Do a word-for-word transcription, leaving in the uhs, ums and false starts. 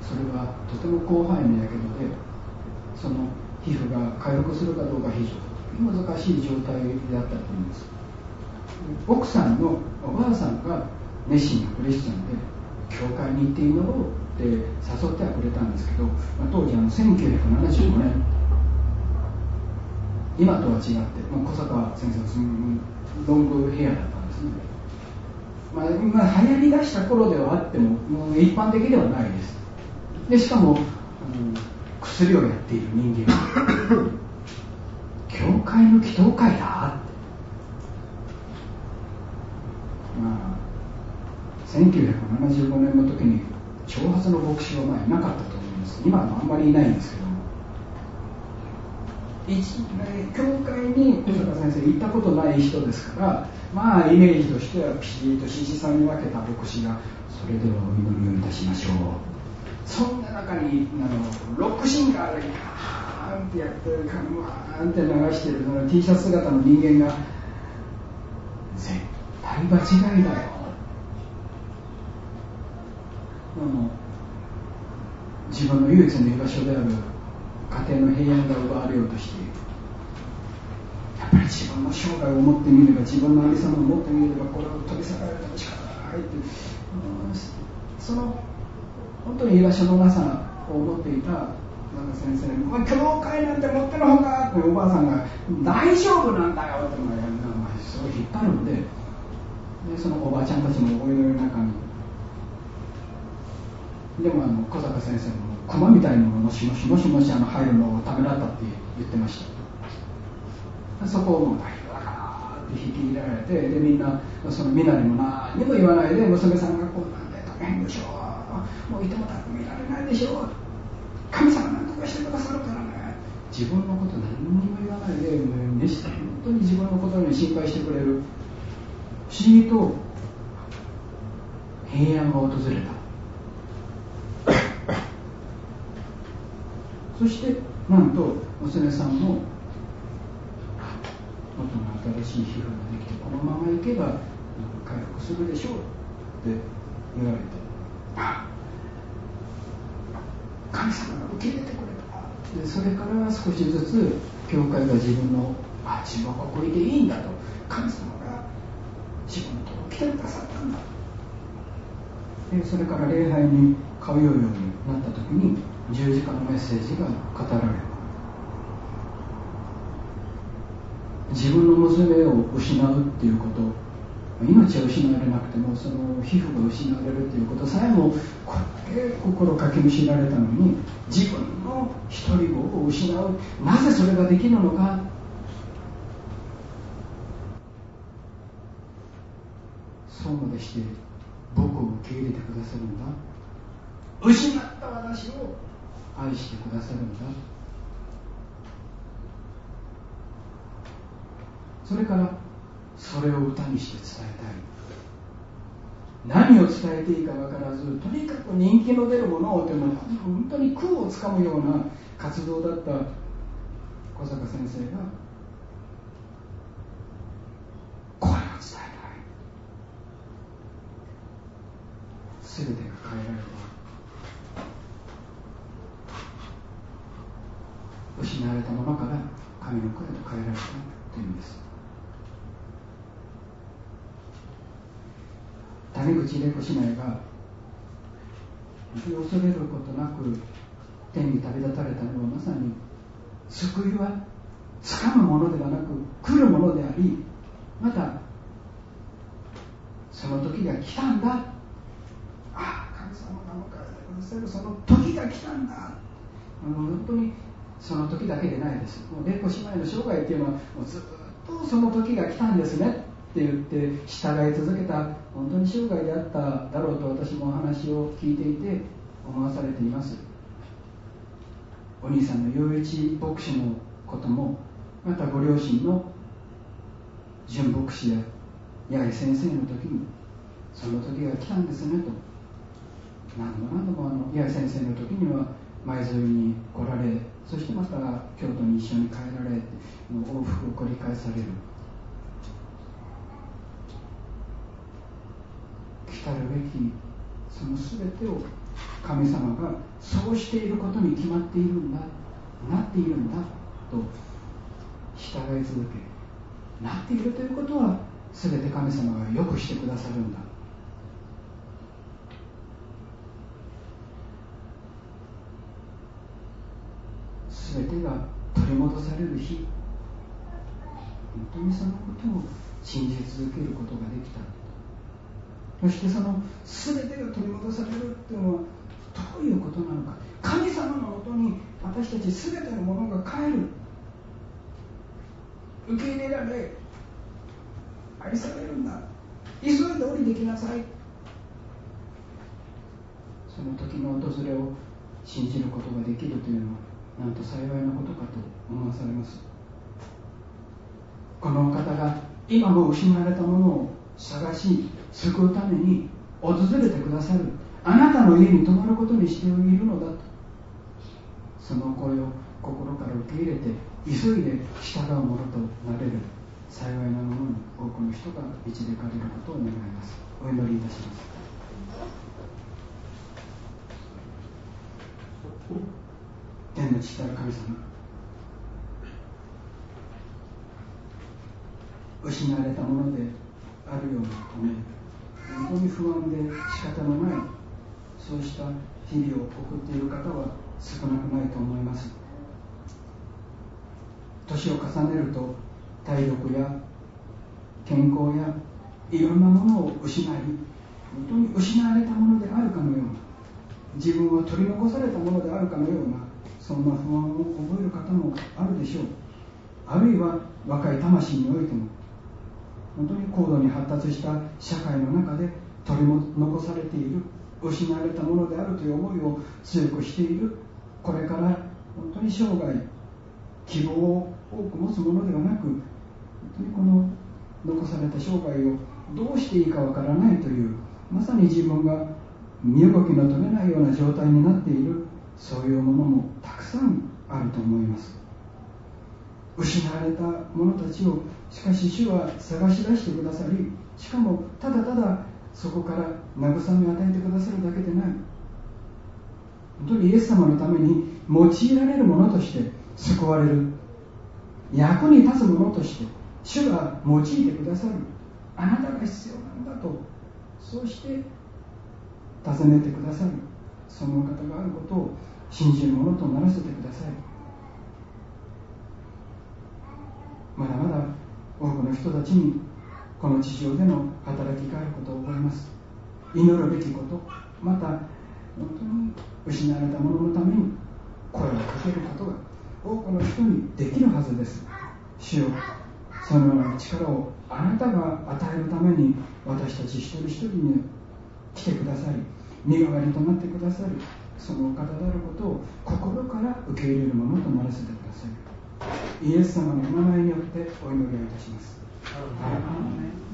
それはとても広範囲のやけどで、その皮膚が回復するかどうか非常に難しい状態であったと思います。奥さんのおばあさんが熱心なクリスチャンで、教会に行って祈ろうって誘ってはくれたんですけど、まあ、当時あのせんきゅうひゃくななじゅうごねん、今とは違って、まあ、小坂先生はすんロングヘアだったんですね。まあ、今流行り出した頃ではあっても、もう一般的ではないです。でしかも、うん、薬をやっている人間教会の祈祷会だって、まあ、せんきゅうひゃくななじゅうごねんの時に長髪の牧師はまあいなかったと思います。今はあんまりいないんですけども、一教会に小坂先生行ったことない人ですから、まあイメージとしてはピシッと獅子さんに分けた牧師が、それではお祈りをいたしましょう、そんな中にあのロックシンガーでカーンってやってる、カーンって流してるその T シャツ姿の人間が、絶対場違いだよ、あの自分の唯一の居場所である家庭の平安が奪われようとしている。やっぱり自分の生涯を持ってみれば、自分のありさまを持ってみれば、これを取り去られても仕方ないって、うん、その本当に居場所のなさを持っていた中先生に、まあ、教会なんて持ってのほかっておばあさんが大丈夫なんだよって、まあ、すごい引っ張るので、でそのおばあちゃんたちのお祈りの中に、でもあの小坂先生も熊みたいなのがもしもしもしもしあの入るのをためらったって言ってました。そこをもう大丈夫だからって引き入れられて、でみんなその身なりも何にも言わないで、娘さんがこうなんで大変でしょう、もういてもたって見られないでしょう、神様なんとかしてくださるからね、自分のこと何にも言わないで、ね、本当に自分のことに心配してくれる。不思議と平安が訪れた。そしてなんと娘さんも元の新しい皮膚ができて、このままいけば回復するでしょうって言われて、あ、神様が受け入れてくれた。でそれから少しずつ教会が自分の、あ、自分はこれでいいんだと、神様が自分のところに来てくださったんだ。でそれから礼拝に通うようになった時に、十字架のメッセージが語られる。自分の娘を失うっていうこと、命を失われなくてもその皮膚が失われるっていうことさえもこれだけ心かきむしられたのに、自分の一人子を失う、なぜそれができるのか。そうまでして僕を受け入れてくださるんだ、失った私を愛してくださるんだ。それからそれを歌にして伝えたい。何を伝えていいか分からず、とにかく人気の出るものをというのは本当に空をつかむような活動だった小坂先生が、これを伝えたい、全てが変えられた。失われたものから神の声と変えられたというんです。谷口玲子姉妹が恐れることなく天に旅立たれたのは、まさに救いは掴むものではなく来るものであり、またその時が来たんだ、ああ神様が迎えてくださるその時が来たんだ。あの本当にその時だけでないです。もう玲子姉妹の生涯っていうのはもうずっとその時が来たんですねって言って従い続けた本当に生涯であっただろうと、私もお話を聞いていて思わされています。お兄さんの陽一牧師のことも、またご両親の純牧師や八重先生の時にその時が来たんですねと、何度も何度もあの八重先生の時には舞鶴に来られ、そしてまた京都に一緒に帰られ、往復を繰り返される。来たるべきその全てを神様がそうしていることに決まっているんだ、なっているんだと従い続け、なっているということは全て神様が良くしてくださるんだ。全てが取り戻される日、本当にそのことを信じ続けることができた。そしてその全てが取り戻されるっていうのはどういうことなのか。神様のもとに私たち全てのものが帰る、受け入れられ愛されるんだ、急いで降りてきなさい。その時の訪れを信じることができるというのはなんと幸いなことかと思わされます。このお方が今も失われたものを探し救うために訪れてくださる、あなたの家に泊まることにしているのだと、その声を心から受け入れて急いで従うものとなれる幸いなものに多くの人が導かれることを願います。お祈りいたします。天の父なる神様、失われたものであるような思い、本当に不安で仕方のないそうした日々を送っている方は少なくないと思います。年を重ねると体力や健康やいろんなものを失い、本当に失われたものであるかのような、自分は取り残されたものであるかのような、そんな不安を覚える方もあるでしょう。あるいは若い魂においても本当に高度に発達した社会の中で取り残されている、失われたものであるという思いを強くしている、これから本当に生涯希望を多く持つものではなく、本当にこの残された生涯をどうしていいかわからないという、まさに自分が身動きの取れないような状態になっている、そういうものもたくさんあると思います。失われた者たちをしかし主は探し出してくださり、しかもただただそこから慰めを与えてくださるだけでない、本当にイエス様のために用いられるものとして救われる、役に立つものとして主が用いてくださる、あなたが必要なんだと、そうして尋ねてくださる、そのお方があることを信じるものとならせてください。まだまだ多くの人たちにこの地上での働きがあることを覚えます。祈るべきこと、また本当に失われた者のために声をかけることが多くの人にできるはずです。主よ、そのような力をあなたが与えるために私たち一人一人に来てくださり、身代わりとなってくださる、そのお方であることを心から受け入れるものとならせてください。イエス様のお名前によってお祈りをいたします。アーメン。